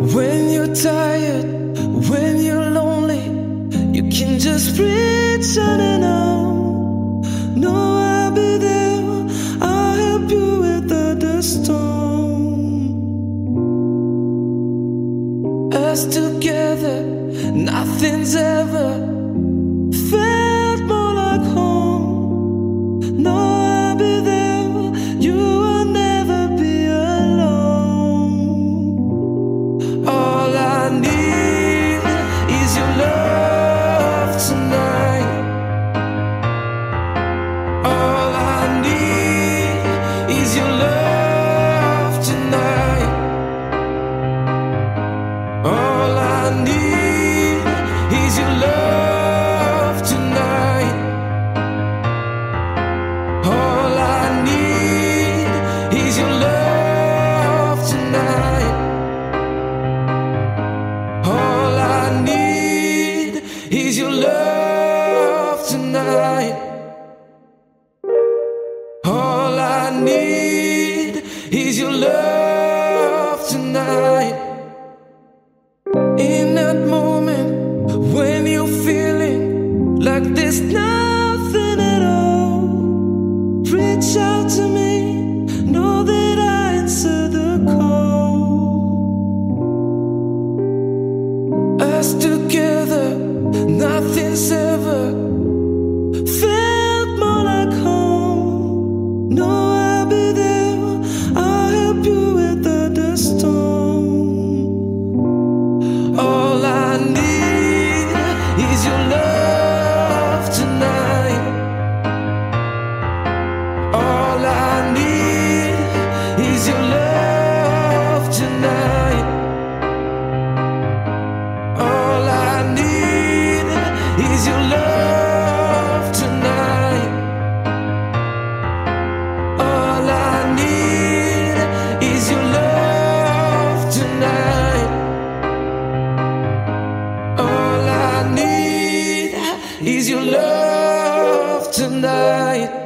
When you're tired, when you're lonely, you can just reach out and know. No, I'll be there, I'll help you weather the storm. Us together, nothing's ever felt more like home. No, I'll be there, you will never be alone. All I need is your love tonight. All I need is your love tonight. All I need is your love tonight. All I need is your love tonight. All I need is your love tonight. All I need is your love tonight. In that moment when you're feeling like there's nothing at all, reach out to me, know that I answer the call. Us together, nothing's ever felt more like home. No, I'll be there, I'll help you weather the storm. All I need is your love tonight. All I need is your love tonight. All I need is your love tonight. All I need is your love tonight. All I need is your love tonight.